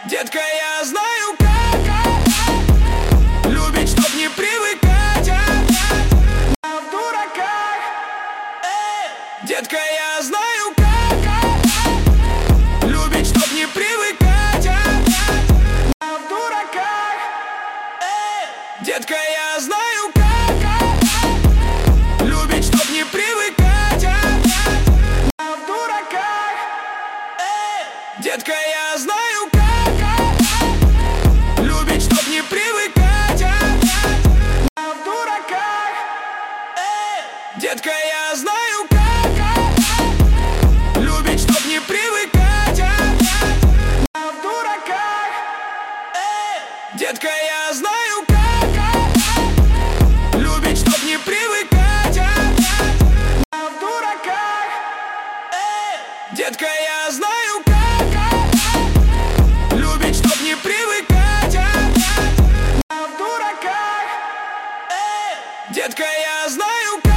Детка, я знаю как любить, чтоб не привыкать в дураках. Детка, я знаю как любить, чтоб не привыкать в дураках. Детка, я знаю как любить, чтоб не привыкать в дураках. Детка, я знаю как любить, чтоб не привыкать в дураках. Детка, я знаю как любить, чтоб не привыкать в дураках. Детка, я знаю как любить, чтоб не привыкать в дураках. Детка, я знаю как любить, чтоб не привыкать в дураках. Детка, я знаю